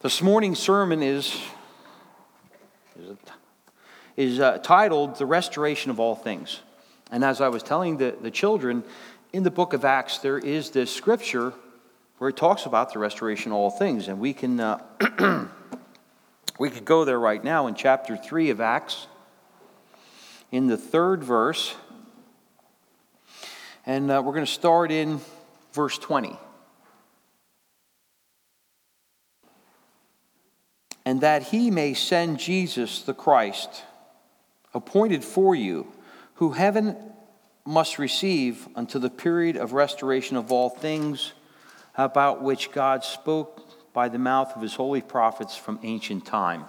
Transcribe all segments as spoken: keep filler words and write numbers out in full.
This morning's sermon is, is, is uh, titled, The Restoration of All Things. And as I was telling the, the children, in the book of Acts, there is this scripture where it talks about the restoration of all things. And we can uh, we could go there right now in chapter three of Acts, in the third verse. And uh, we're going to start in verse twenty. And that he may send Jesus the Christ, appointed for you, who heaven must receive until the period of restoration of all things, about which God spoke by the mouth of his holy prophets from ancient time.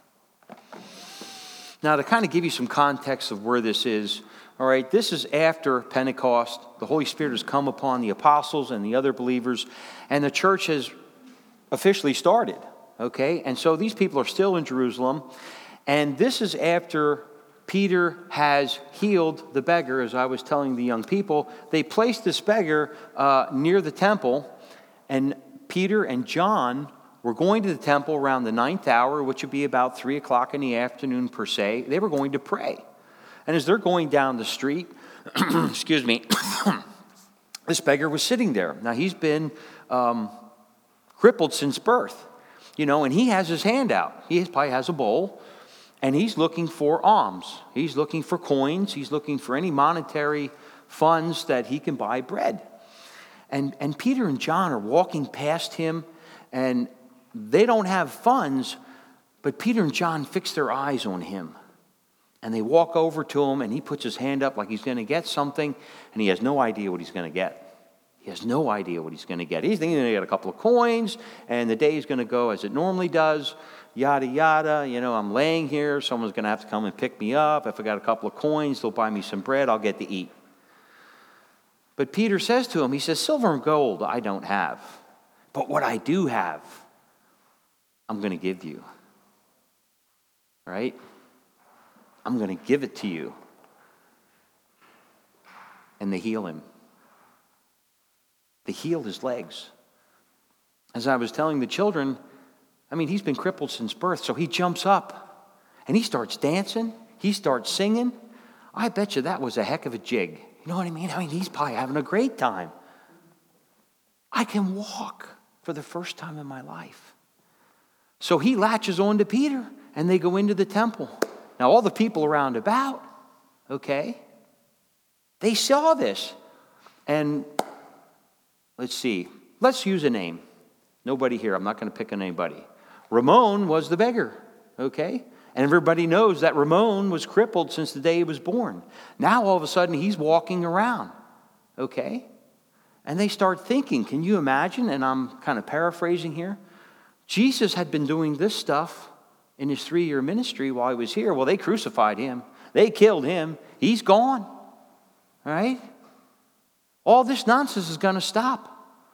Now, to kind of give you some context of where this is, all right, this is after Pentecost. The Holy Spirit has come upon the apostles and the other believers, and the church has officially started. Okay, and so these people are still in Jerusalem, and this is after Peter has healed the beggar, as I was telling the young people. They placed this beggar uh, near the temple, and Peter and John were going to the temple around the ninth hour, which would be about three o'clock in the afternoon per se. They were going to pray. And as they're going down the street, excuse me, this beggar was sitting there. Now, he's been um, crippled since birth. You know, and he has his hand out. He probably has a bowl, and he's looking for alms. He's looking for coins. He's looking for any monetary funds that he can buy bread. And, and Peter and John are walking past him, and they don't have funds, but Peter and John fix their eyes on him. And they walk over to him, and he puts his hand up like he's going to get something, and he has no idea what he's going to get. He has no idea what he's going to get. He's thinking he's going to get a couple of coins, and the day is going to go as it normally does, yada, yada. You know, I'm laying here. Someone's going to have to come and pick me up. If I got a couple of coins, they'll buy me some bread. I'll get to eat. But Peter says to him, he says, silver and gold I don't have, but what I do have, I'm going to give you. Right? I'm going to give it to you. And they heal him. They healed his legs. As I was telling the children, I mean, he's been crippled since birth, so he jumps up and he starts dancing. He starts singing. I bet you that was a heck of a jig. You know what I mean? I mean, he's probably having a great time. I can walk for the first time in my life. So he latches on to Peter and they go into the temple. Now, all the people around about, okay, they saw this. And let's see. Let's use a name. Nobody here. I'm not going to pick on anybody. Ramon was the beggar, okay? And everybody knows that Ramon was crippled since the day he was born. Now, all of a sudden, he's walking around, okay? And they start thinking, can you imagine? And I'm kind of paraphrasing here. Jesus had been doing this stuff in his three-year ministry while he was here. Well, they crucified him. They killed him. He's gone, all right? All this nonsense is going to stop.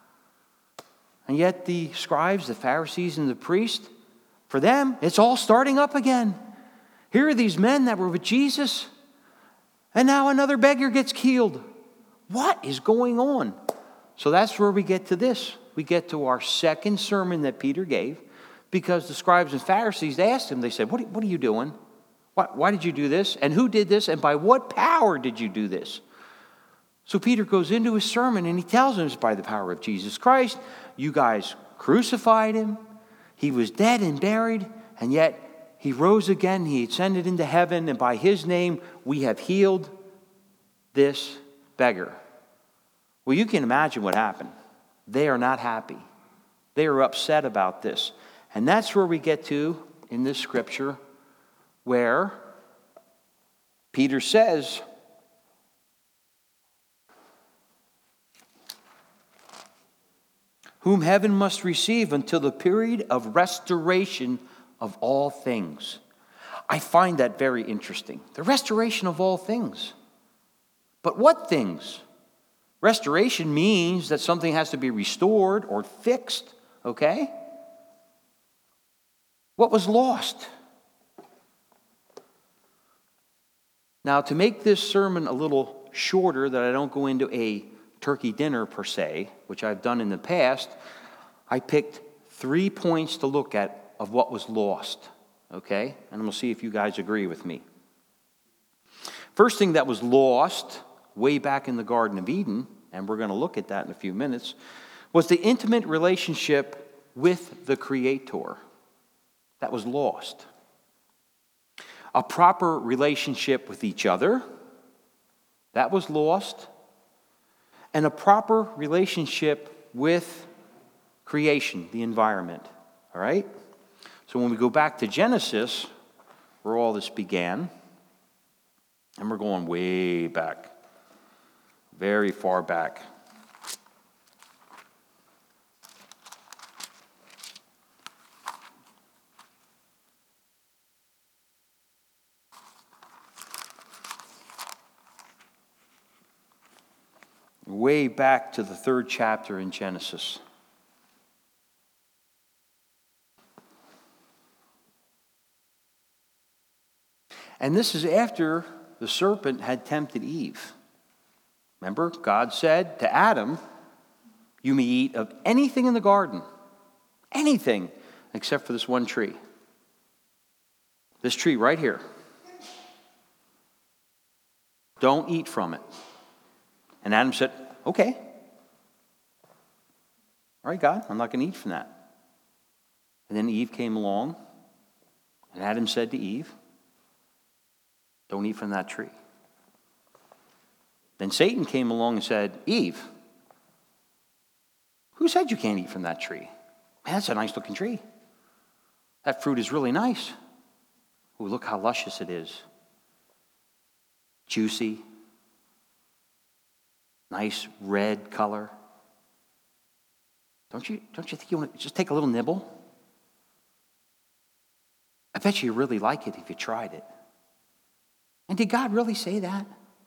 And yet the scribes, the Pharisees, and the priests, for them, it's all starting up again. Here are these men that were with Jesus, and now another beggar gets healed. What is going on? So that's where we get to this. We get to our second sermon that Peter gave, because the scribes and Pharisees, they asked him, they said, what, what are you doing? Why, why did you do this? And who did this? And by what power did you do this? So Peter goes into his sermon and he tells them it's by the power of Jesus Christ. You guys crucified him. He was dead and buried, and yet he rose again. He ascended into heaven, and by his name we have healed this beggar. Well, you can imagine what happened. They are not happy. They are upset about this. And that's where we get to in this scripture where Peter says, whom heaven must receive until the period of restoration of all things. I find that very interesting. The restoration of all things. But what things? Restoration means that something has to be restored or fixed, okay? What was lost? Now, to make this sermon a little shorter, that I don't go into a turkey dinner per se, which I've done in the past, I picked three points to look at of what was lost, okay? And we'll see if you guys agree with me. First thing that was lost way back in the Garden of Eden, and we're going to look at that in a few minutes, was the intimate relationship with the Creator. That was lost. A proper relationship with each other, that was lost. And a proper relationship with creation, the environment. All right? So when we go back to Genesis, where all this began, and we're going way back, very far back. Way back to the third chapter in Genesis. And this is after the serpent had tempted Eve. Remember, God said to Adam, you may eat of anything in the garden, anything, except for this one tree. This tree right here. Don't eat from it. And Adam said, okay. All right, God, I'm not going to eat from that. And then Eve came along, and Adam said to Eve, don't eat from that tree. Then Satan came along and said, Eve, who said you can't eat from that tree? Man, that's a nice looking tree. That fruit is really nice. Ooh, look how luscious it is. Juicy. Nice red color. Don't you, don't you think you want to just take a little nibble? I bet you really like it if you tried it. And did God really say that?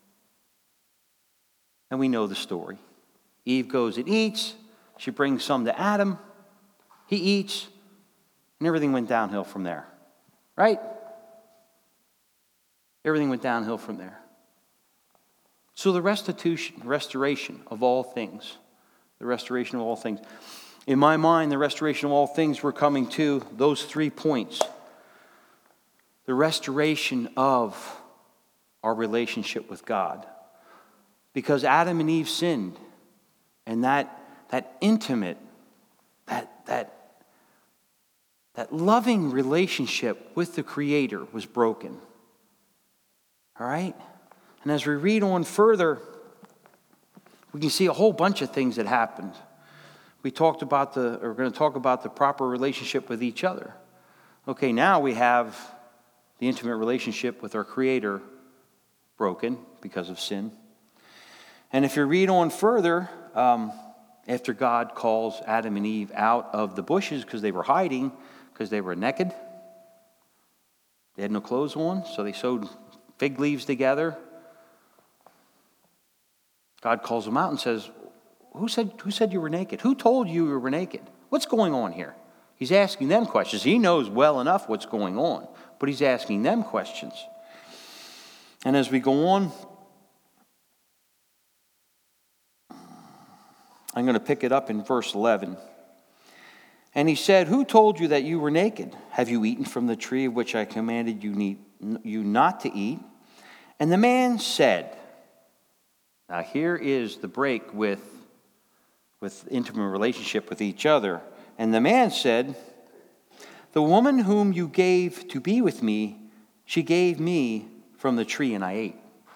And we know the story. Eve goes and eats. She brings some to Adam. He eats. And everything went downhill from there. Right? Everything went downhill from there. So the restitution, restoration of all things, the restoration of all things. In my mind, the restoration of all things, we're coming to those three points. The restoration of our relationship with God. Because Adam and Eve sinned, and that, that intimate, that, that, that loving relationship with the Creator was broken. All right? And as we read on further, we can see a whole bunch of things that happened. We talked about the, or we're going to talk about the proper relationship with each other. Okay, now we have the intimate relationship with our Creator broken because of sin. And if you read on further, um, after God calls Adam and Eve out of the bushes because they were hiding, because they were naked, they had no clothes on, so they sewed fig leaves together. God calls them out and says, who said, who said you were naked? Who told you you were naked? What's going on here? He's asking them questions. He knows well enough what's going on, but he's asking them questions. And as we go on, I'm going to pick it up in verse eleven. And he said, who told you that you were naked? Have you eaten from the tree of which I commanded you, need, you not to eat? And the man said, now here is the break with, with intimate relationship with each other. And the man said, the woman whom you gave to be with me, she gave me from the tree and I ate.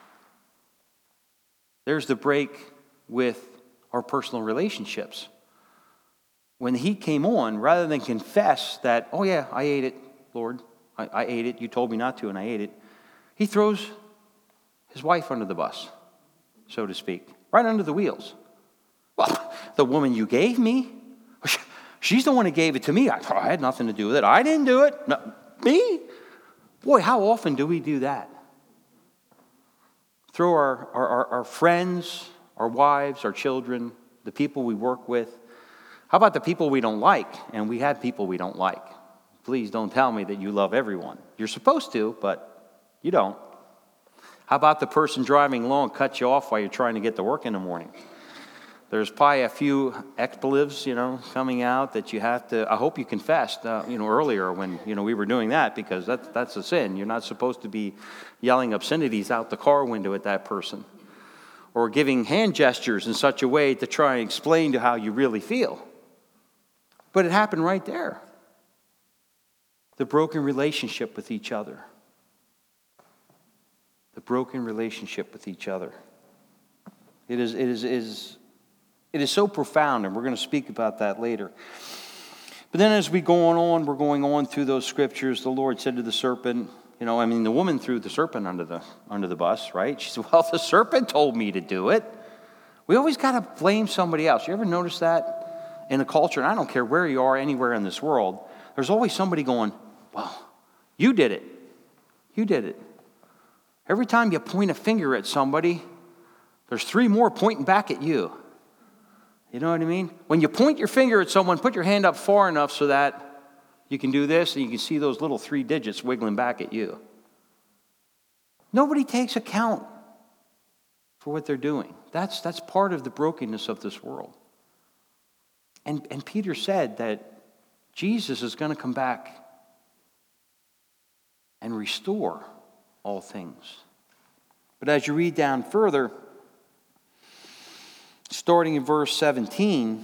There's the break with our personal relationships. When the heat came on, rather than confess that, oh yeah, I ate it, Lord, I, I ate it, you told me not to and I ate it, he throws his wife under the bus, so to speak, right under the wheels. Well, the woman you gave me, she's the one who gave it to me. I, I had nothing to do with it. I didn't do it. No, me? Boy, how often do we do that? Throw our, our, our, our friends, our wives, our children, the people we work with. How about the people we don't like? And we have people we don't like. Please don't tell me that you love everyone. You're supposed to, but you don't. How about the person driving along cuts you off while you're trying to get to work in the morning? There's probably a few expletives, you know, coming out that you have to, I hope you confessed, uh, you know, earlier when, you know, we were doing that, because that's, that's a sin. You're not supposed to be yelling obscenities out the car window at that person, or giving hand gestures in such a way to try and explain to how you really feel. But it happened right there. The broken relationship with each other. The broken relationship with each other. It is, it is, is It is so profound, and we're going to speak about that later. But then as we go on, we're going on through those scriptures. The Lord said to the serpent, you know, I mean, the woman threw the serpent under the under the bus, right? She said, well, the serpent told me to do it. We always got to blame somebody else. You ever notice that in a culture? And I don't care where you are, anywhere in this world, there's always somebody going, well, you did it. You did it. Every time you point a finger at somebody, there's three more pointing back at you. You know what I mean? When you point your finger at someone, put your hand up far enough so that you can do this and you can see those little three digits wiggling back at you. Nobody takes account for what they're doing. That's, that's part of the brokenness of this world. And, and Peter said that Jesus is going to come back and restore all things. But as you read down further, starting in verse seventeen,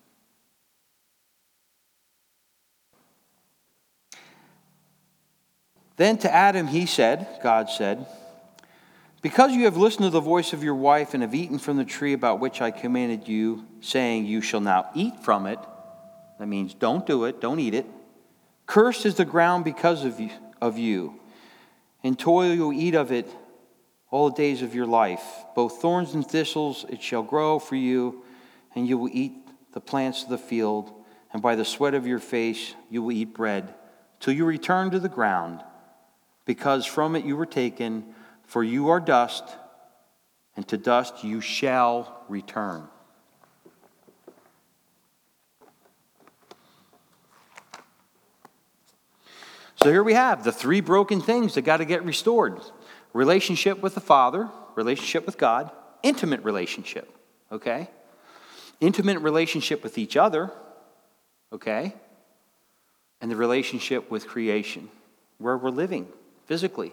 then to Adam he said, God said, because you have listened to the voice of your wife and have eaten from the tree about which I commanded you, saying, you shall now eat from it. That means don't do it, don't eat it. Cursed is the ground because of you, of you. In toil you'll eat of it all the days of your life. Both thorns and thistles it shall grow for you, and you will eat the plants of the field, and by the sweat of your face you will eat bread, till you return to the ground, because from it you were taken, for you are dust, and to dust you shall return. So here we have the three broken things that got to get restored. Relationship with the Father, relationship with God, intimate relationship, okay? Intimate relationship with each other, okay? And the relationship with creation, where we're living physically.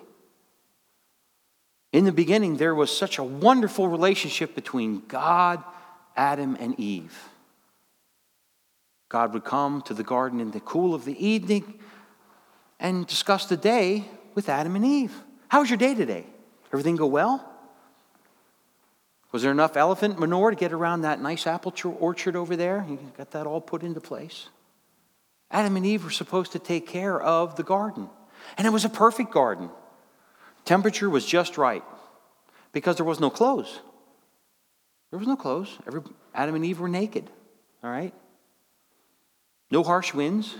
In the beginning, there was such a wonderful relationship between God, Adam, and Eve. God would come to the garden in the cool of the evening and discuss the day with Adam and Eve. How was your day today? Everything go well? Was there enough elephant manure to get around that nice apple orchard over there? You got that all put into place? Adam and Eve were supposed to take care of the garden. And it was a perfect garden. Temperature was just right because there was no clothes. There was no clothes. Every, Adam and Eve were naked. All right? No harsh winds.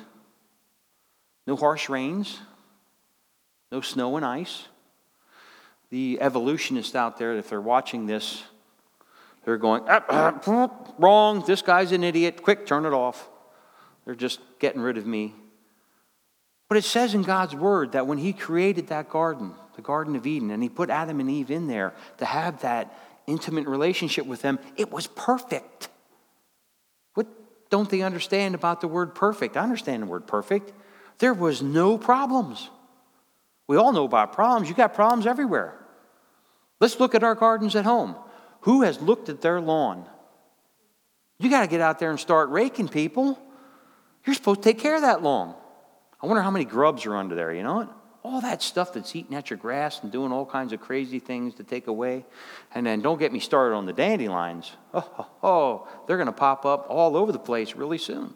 No harsh rains. No snow and ice. The evolutionists out there, if they're watching this, they're going, ah, ah, wrong, this guy's an idiot, quick, turn it off. They're just getting rid of me. But it says in God's word that when he created that garden, the Garden of Eden, and he put Adam and Eve in there to have that intimate relationship with them, it was perfect. What don't they understand about the word perfect? I understand the word perfect. There was no problems. We all know about problems. You got problems everywhere. Let's look at our gardens at home. Who has looked at their lawn? You got to get out there and start raking, people. You're supposed to take care of that lawn. I wonder how many grubs are under there, you know what? All that stuff that's eating at your grass and doing all kinds of crazy things to take away. And then don't get me started on the dandelions. Oh, oh, oh they're going to pop up all over the place really soon.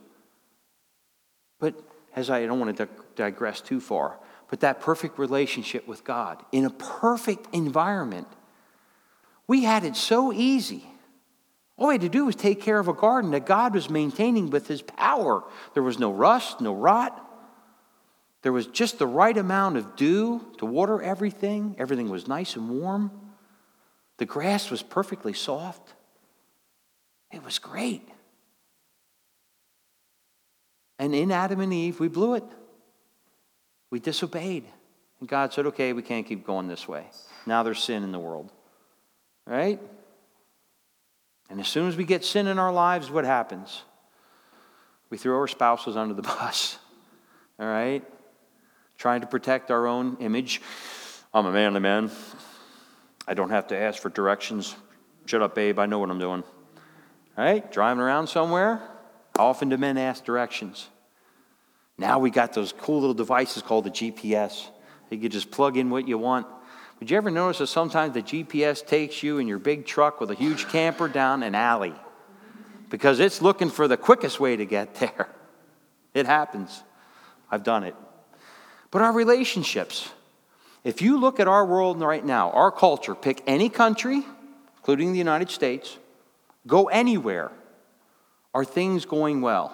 But as I, I don't want to digress too far, but that perfect relationship with God in a perfect environment, we had it so easy. All we had to do was take care of a garden that God was maintaining with his power. There was no rust, no rot. There was just the right amount of dew to water everything. Everything was nice and warm. The grass was perfectly soft. It was great. And in Adam and Eve, we blew it. We disobeyed. And God said, okay, we can't keep going this way. Now there's sin in the world. Right? And as soon as we get sin in our lives, what happens? We throw our spouses under the bus. All right? Trying to protect our own image. I'm a manly man. I don't have to ask for directions. Shut up, babe. I know what I'm doing. All right? Driving around somewhere. How often do men ask directions? Now we got those cool little devices called the G P S. You can just plug in what you want. Did you ever notice that sometimes the G P S takes you in your big truck with a huge camper down an alley? Because it's looking for the quickest way to get there. It happens. I've done it. But our relationships. If you look at our world right now, our culture, pick any country, including the United States, go anywhere. Are things going well?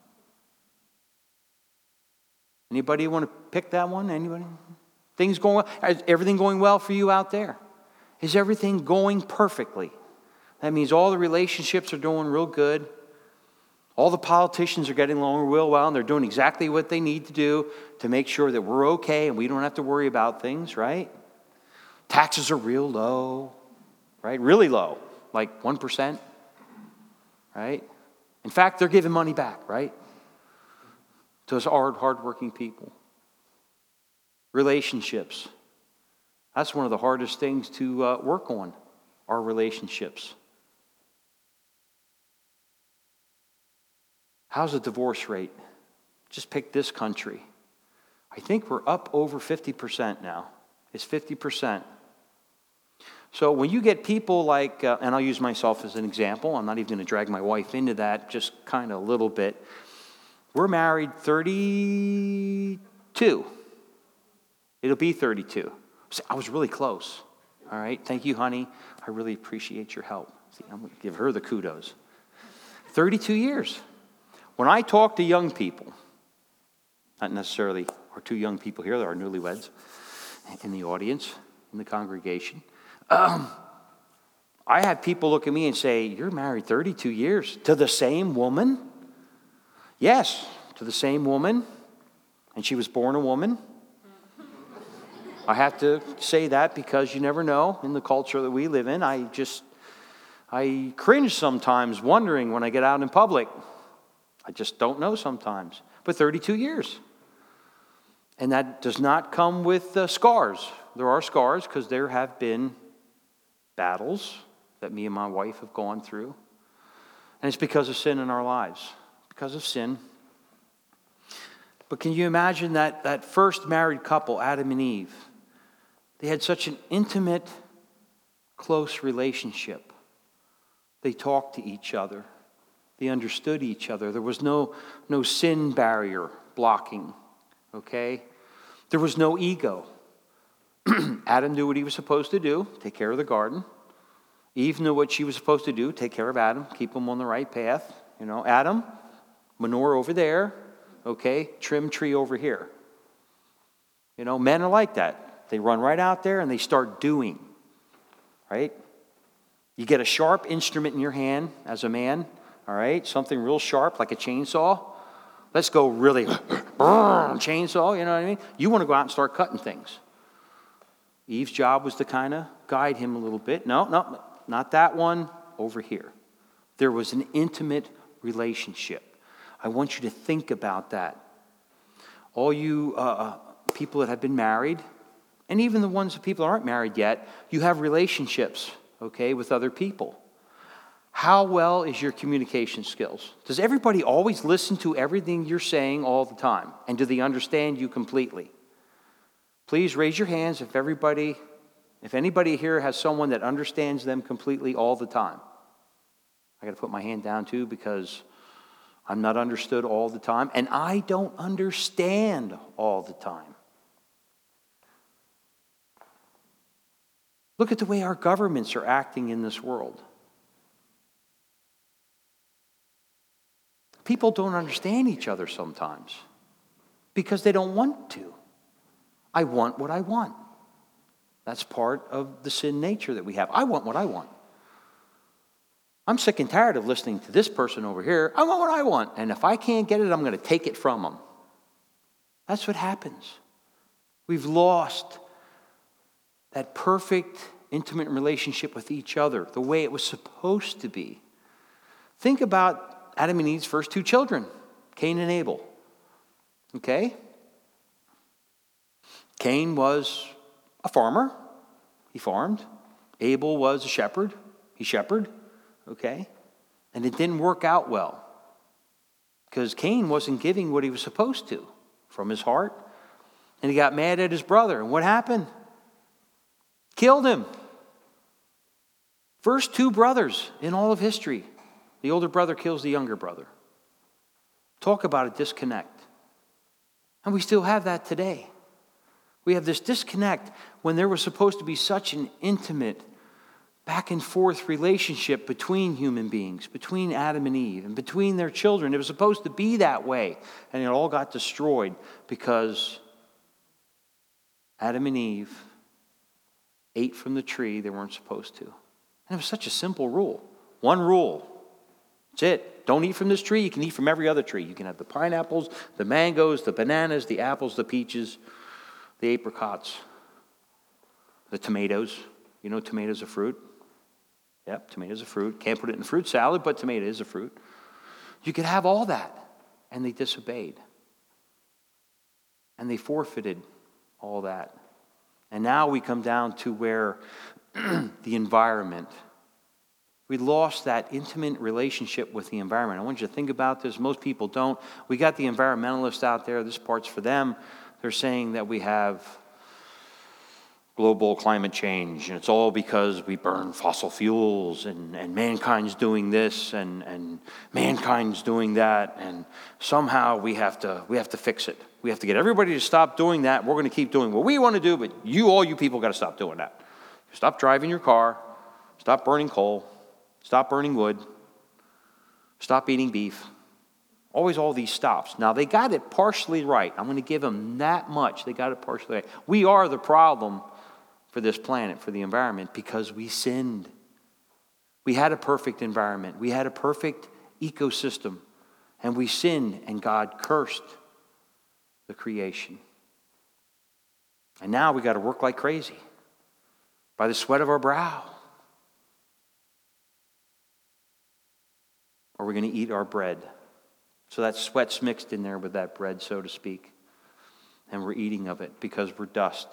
Anybody want to pick that one? Anybody? Things going well? Is everything going well for you out there? Is everything going perfectly? That means all the relationships are doing real good. All the politicians are getting along real well, and they're doing exactly what they need to do to make sure that we're okay and we don't have to worry about things, right? Taxes are real low, right? Really low, like one percent, right? In fact, they're giving money back, right? To us hard, hard-working people. Relationships. That's one of the hardest things to uh, work on, our relationships. How's the divorce rate? Just pick this country. I think we're up over fifty percent now. It's fifty percent. So when you get people like, uh, and I'll use myself as an example. I'm not even going to drag my wife into that, just kind of a little bit. We're married thirty-two. It'll be thirty-two. So I was really close. All right. Thank you, honey. I really appreciate your help. See, I'm going to give her the kudos. thirty-two years. When I talk to young people, not necessarily our two young people here, there are newlyweds in the audience, in the congregation. Um, I have people look at me and say, "You're married thirty-two years to the same woman?" Yes, to the same woman, and she was born a woman. I have to say that because you never know in the culture that we live in. I just, I cringe sometimes wondering when I get out in public. I just don't know sometimes. But thirty-two years. And that does not come with uh, scars. There are scars because there have been battles that me and my wife have gone through. And it's because of sin in our lives. Because of sin. But can you imagine that, that first married couple, Adam and Eve? They had such an intimate, close relationship. They talked to each other. They understood each other. There was no, no sin barrier blocking, okay? There was no ego. Adam knew what he was supposed to do, take care of the garden. Eve knew what she was supposed to do, take care of Adam, keep him on the right path. You know, Adam, manure over there, okay? Trim tree over here. You know, men are like that. They run right out there and they start doing, right? You get a sharp instrument in your hand as a man, all right? Something real sharp like a chainsaw. Let's go really chainsaw, you know what I mean? You want to go out and start cutting things. Eve's job was to kind of guide him a little bit. No, no, not that one, over here. There was an intimate relationship. I want you to think about that. All you uh, people that have been married, and even the ones that people aren't married yet, you have relationships, okay, with other people. How well is your communication skills? Does everybody always listen to everything you're saying all the time? And do they understand you completely? Please raise your hands if everybody, if anybody here has someone that understands them completely all the time. I got to put my hand down too because I'm not understood all the time. And I don't understand all the time. Look at the way our governments are acting in this world. People don't understand each other sometimes because they don't want to. I want what I want. That's part of the sin nature that we have. I want what I want. I'm sick and tired of listening to this person over here. I want what I want. And if I can't get it, I'm going to take it from them. That's what happens. We've lost that perfect intimate relationship with each other, the way it was supposed to be. Think about Adam and Eve's first two children, Cain and Abel. Okay? Cain was a farmer. He farmed. Abel was a shepherd. He shepherded. Okay? And it didn't work out well because Cain wasn't giving what he was supposed to from his heart. And he got mad at his brother. And what happened? Killed him. First two brothers in all of history. The older brother kills the younger brother. Talk about a disconnect. And we still have that today. We have this disconnect when there was supposed to be such an intimate back and forth relationship between human beings, between Adam and Eve, and between their children. It was supposed to be that way. And it all got destroyed because Adam and Eve ate from the tree they weren't supposed to. And it was such a simple rule. One rule. That's it. Don't eat from this tree. You can eat from every other tree. You can have the pineapples, the mangoes, the bananas, the apples, the peaches, the apricots, the tomatoes. You know tomatoes are fruit? Yep, tomatoes are fruit. Can't put it in fruit salad, but tomato is a fruit. You could have all that. And they disobeyed. And they forfeited all that. And now we come down to where the environment, we lost that intimate relationship with the environment. I want you to think about this. Most people don't. We got the environmentalists out there. This part's for them. They're saying that we have global climate change, and it's all because we burn fossil fuels, and, and mankind's doing this, and, and mankind's doing that, and somehow we have to we have to fix it. We have to get everybody to stop doing that. We're going to keep doing what we want to do, but you, all you people, got to stop doing that. Stop driving your car. Stop burning coal. Stop burning wood. Stop eating beef. Always all these stops. Now, they got it partially right. I'm going to give them that much. They got it partially right. We are the problem for this planet, for the environment, because we sinned. We had a perfect environment. We had a perfect ecosystem. And we sinned, and God cursed the creation. And now we got to work like crazy by the sweat of our brow. Or we're going to eat our bread. So that sweat's mixed in there with that bread, so to speak. And we're eating of it because we're dust.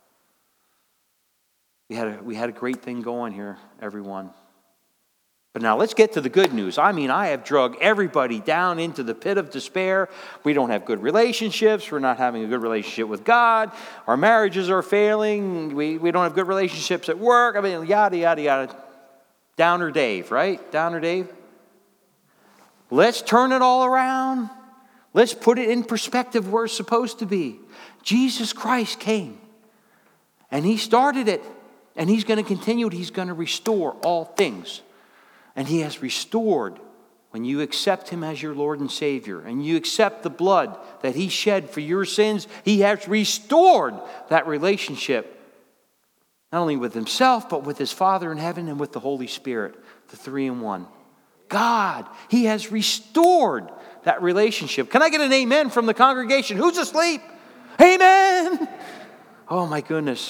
We had a, we had a great thing going here, everyone. But now let's get to the good news. I mean, I have drug everybody down into the pit of despair. We don't have good relationships. We're not having a good relationship with God. Our marriages are failing. We, we don't have good relationships at work. I mean, yada, yada, yada. Downer Dave, right? Downer Dave. Let's turn it all around. Let's put it in perspective where it's supposed to be. Jesus Christ came, and he started it, and he's going to continue it. He's going to restore all things. And he has restored when you accept him as your Lord and Savior, and you accept the blood that he shed for your sins. He has restored that relationship, not only with himself, but with his Father in heaven and with the Holy Spirit, the three in one. God, he has restored that relationship. Can I get an amen from the congregation? Who's asleep? Amen. Oh my goodness.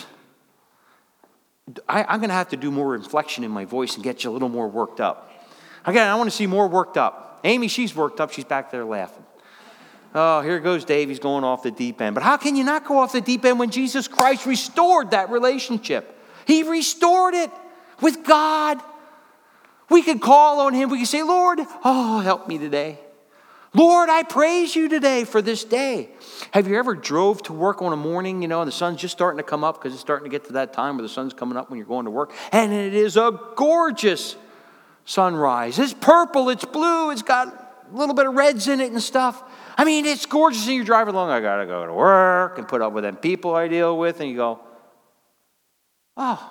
I, I'm going to have to do more inflection in my voice and get you a little more worked up. Again, I want to see more worked up. Amy, she's worked up. She's back there laughing. Oh, here goes Dave. He's going off the deep end. But how can you not go off the deep end when Jesus Christ restored that relationship? He restored it with God. We could call on him. We could say, Lord, oh, help me today. Lord, I praise you today for this day. Have you ever drove to work on a morning, you know, and the sun's just starting to come up because it's starting to get to that time where the sun's coming up when you're going to work, and it is a gorgeous sunrise. It's purple, it's blue, it's got a little bit of reds in it and stuff. I mean, it's gorgeous, and you're driving along. I got to go to work and put up with them people I deal with, and you go, oh,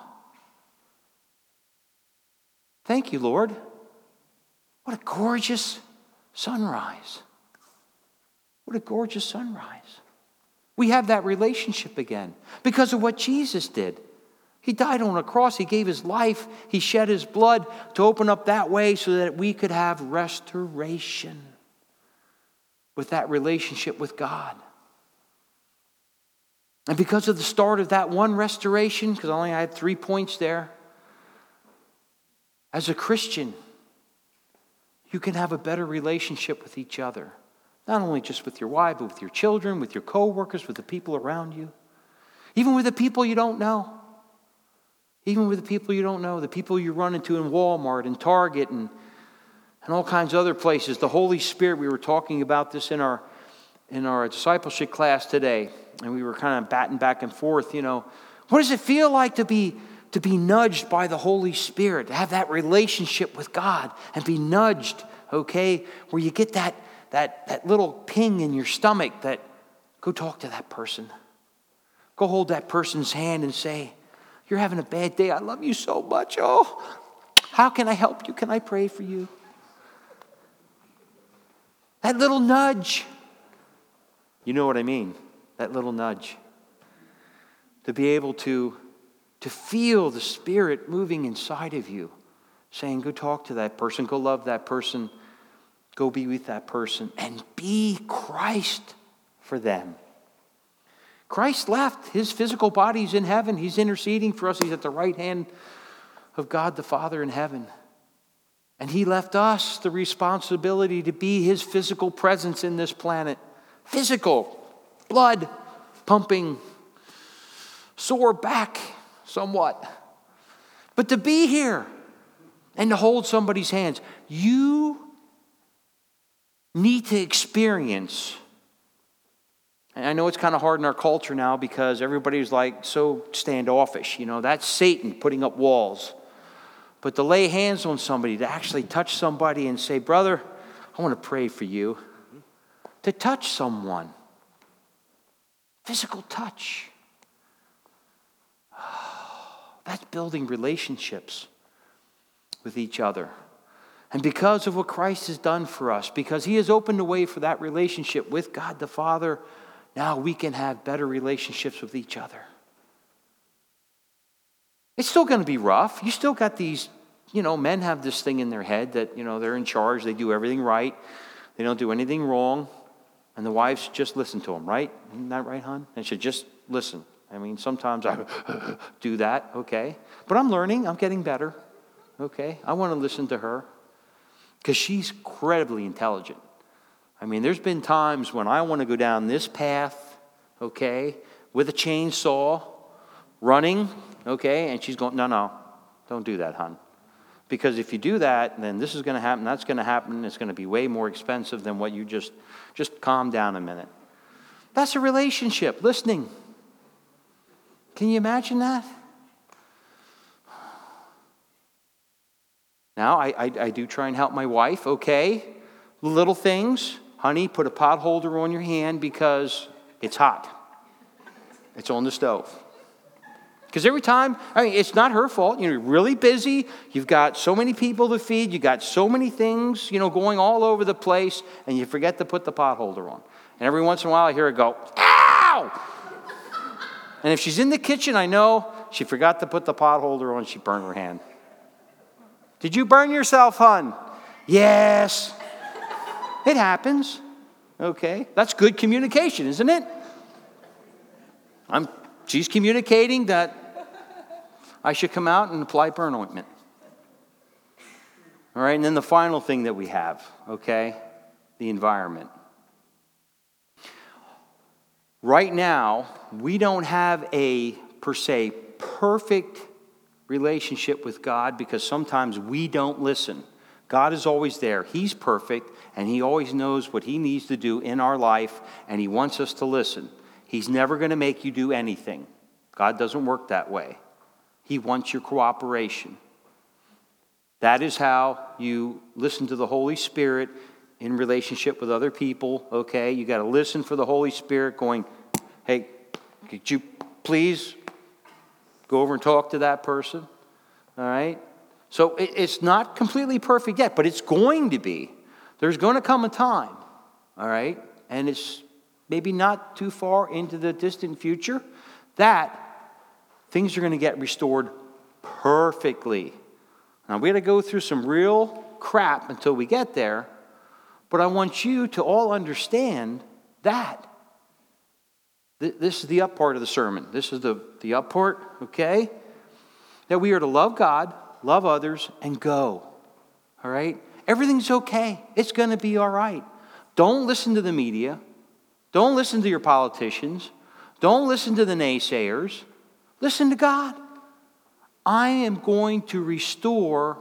thank you, Lord. What a gorgeous sunrise. What a gorgeous sunrise. We have that relationship again because of what Jesus did. He died on a cross. He gave his life. He shed his blood to open up that way so that we could have restoration with that relationship with God. And because of the start of that one restoration, because I only had three points there, as a Christian, you can have a better relationship with each other. Not only just with your wife, but with your children, with your co-workers, with the people around you. Even with the people you don't know. Even with the people you don't know. The people you run into in Walmart and Target and, and all kinds of other places. The Holy Spirit, we were talking about this in our, in our discipleship class today. And we were kind of batting back and forth, you know. What does it feel like to be, to be nudged by the Holy Spirit? To have that relationship with God and be nudged, okay? Where you get that That, that little ping in your stomach that, go talk to that person. Go hold that person's hand and say, you're having a bad day. I love you so much. Oh, how can I help you? Can I pray for you? That little nudge. You know what I mean? That little nudge. To be able to, to feel the Spirit moving inside of you. Saying, go talk to that person. Go love that person. Go be with that person and be Christ for them. Christ left. His physical body's in heaven. He's interceding for us. He's at the right hand of God the Father in heaven. And he left us the responsibility to be his physical presence in this planet. Physical, blood pumping, sore back somewhat. But to be here and to hold somebody's hands. You need to experience, and I know it's kind of hard in our culture now because everybody's like so standoffish, you know, that's Satan putting up walls. But to lay hands on somebody, to actually touch somebody and say, brother, I want to pray for you. To touch someone. Physical touch. That's building relationships with each other. And because of what Christ has done for us, because he has opened the way for that relationship with God the Father, now we can have better relationships with each other. It's still going to be rough. You still got these, you know, men have this thing in their head that, you know, they're in charge. They do everything right. They don't do anything wrong. And the wives should just listen to them, right? Isn't that right, hon? They should just listen. I mean, sometimes I do that, okay? But I'm learning. I'm getting better, okay? I want to listen to her. Because she's incredibly intelligent. I mean, there's been times when I want to go down this path, okay, with a chainsaw, running, okay, and she's going, no, no, don't do that, hon. Because if you do that, then this is going to happen, that's going to happen, and it's going to be way more expensive than what you just, just calm down a minute. That's a relationship, listening. Can you imagine that? Now, I, I, I do try and help my wife, okay? Little things. Honey, put a pot holder on your hand because it's hot. It's on the stove. Because every time, I mean, it's not her fault. You know, you're really busy. You've got so many people to feed. You've got so many things, you know, going all over the place, and you forget to put the pot holder on. And every once in a while, I hear her go, ow! And if she's in the kitchen, I know she forgot to put the pot holder on. She burned her hand. Did you burn yourself, hon? Yes. It happens. Okay. That's good communication, isn't it? I'm, she's communicating that I should come out and apply burn ointment. All right. And then the final thing that we have, okay, the environment. Right now, we don't have a, per se, perfect relationship with God because sometimes we don't listen. God is always there. He's perfect, and he always knows what he needs to do in our life, and he wants us to listen. He's never going to make you do anything. God doesn't work that way. He wants your cooperation. That is how you listen to the Holy Spirit in relationship with other people, okay? You got to listen for the Holy Spirit going, hey, could you please go over and talk to that person, all right? So it, it's not completely perfect yet, but it's going to be. There's going to come a time, all right? And it's maybe not too far into the distant future that things are going to get restored perfectly. Now, we got to go through some real crap until we get there, but I want you to all understand that. This is the up part of the sermon. This is the, the up part, okay? That we are to love God, love others, and go. All right? Everything's okay. It's going to be all right. Don't listen to the media. Don't listen to your politicians. Don't listen to the naysayers. Listen to God. I am going to restore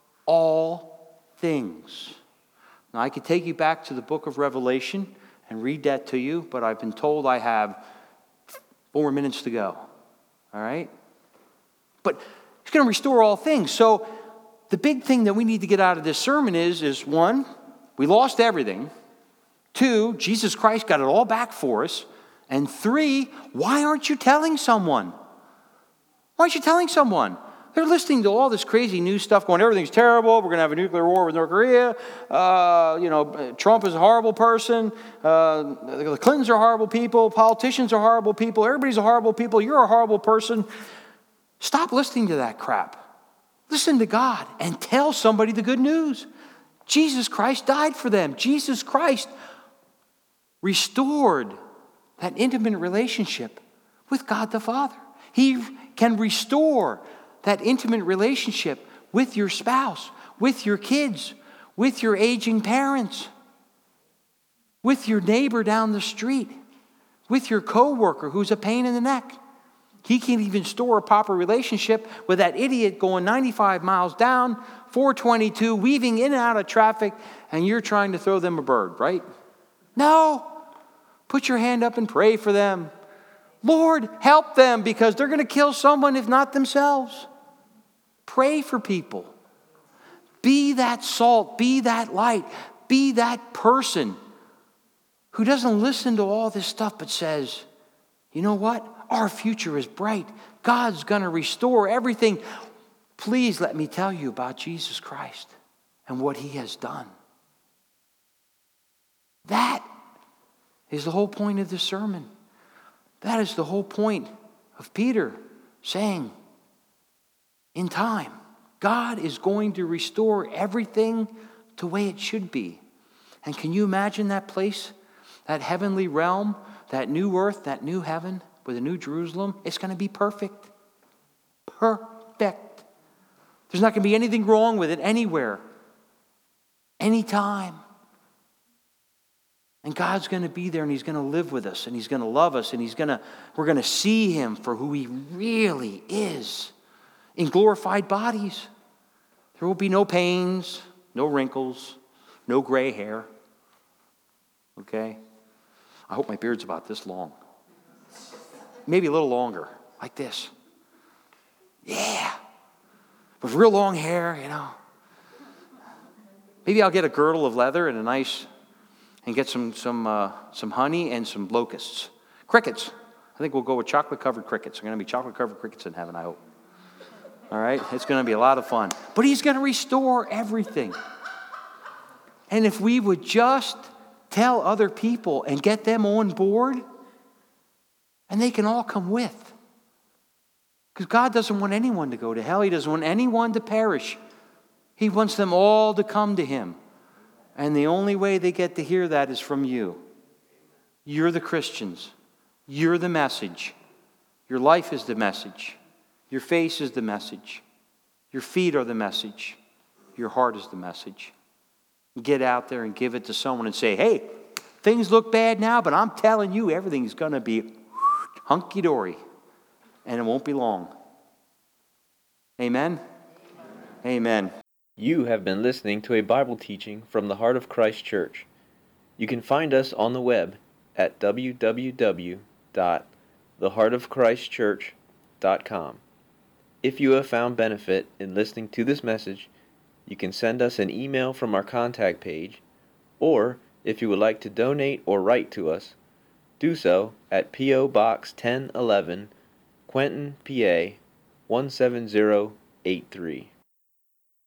all things. Now, I could take you back to the book of Revelation and read that to you, but I've been told I have four minutes to go. All right? But He's going to restore all things. So the big thing that we need to get out of this sermon is, is one, we lost everything. Two, Jesus Christ got it all back for us. And three, why aren't you telling someone? Why aren't you telling someone? They're listening to all this crazy new stuff going, everything's terrible, we're going to have a nuclear war with North Korea, uh, you know, Trump is a horrible person, uh, the Clintons are horrible people, politicians are horrible people, everybody's a horrible people, you're a horrible person. Stop listening to that crap. Listen to God and tell somebody the good news. Jesus Christ died for them. Jesus Christ restored that intimate relationship with God the Father. He can restore that intimate relationship with your spouse, with your kids, with your aging parents, with your neighbor down the street, with your coworker who's a pain in the neck. He can even restore a proper relationship with that idiot going ninety-five miles down, four twenty-two, weaving in and out of traffic, and you're trying to throw them a bird, right? No. Put your hand up and pray for them. Lord, help them because they're going to kill someone if not themselves. Pray for people. Be that salt. Be that light. Be that person who doesn't listen to all this stuff but says, you know what? Our future is bright. God's going to restore everything. Please let me tell you about Jesus Christ and what He has done. That is the whole point of this sermon. That is the whole point of Peter saying, in time, God is going to restore everything the way it should be. And can you imagine that place, that heavenly realm, that new earth, that new heaven with a new Jerusalem? It's going to be perfect. Perfect. There's not going to be anything wrong with it anywhere, anytime. And God's going to be there and He's going to live with us and He's going to love us and He's going to, we're going to see Him for who He really is in glorified bodies. There will be no pains, no wrinkles, no gray hair. Okay? I hope my beard's about this long. Maybe a little longer, like this. Yeah. With real long hair, you know. Maybe I'll get a girdle of leather and a nice... and get some some uh, some honey and some locusts. Crickets. I think we'll go with chocolate-covered crickets. There are going to be chocolate-covered crickets in heaven, I hope. All right? It's going to be a lot of fun. But He's going to restore everything. And if we would just tell other people and get them on board, and they can all come with. Because God doesn't want anyone to go to hell. He doesn't want anyone to perish. He wants them all to come to Him. And the only way they get to hear that is from you. You're the Christians. You're the message. Your life is the message. Your face is the message. Your feet are the message. Your heart is the message. Get out there and give it to someone and say, hey, things look bad now, but I'm telling you, everything's going to be hunky-dory. And it won't be long. Amen? Amen. Amen. You have been listening to a Bible teaching from the Heart of Christ Church. You can find us on the web at w w w dot the heart of christ church dot com. If you have found benefit in listening to this message, you can send us an email from our contact page, or if you would like to donate or write to us, do so at P O Box ten eleven, Quentin, P A one seven zero eight three.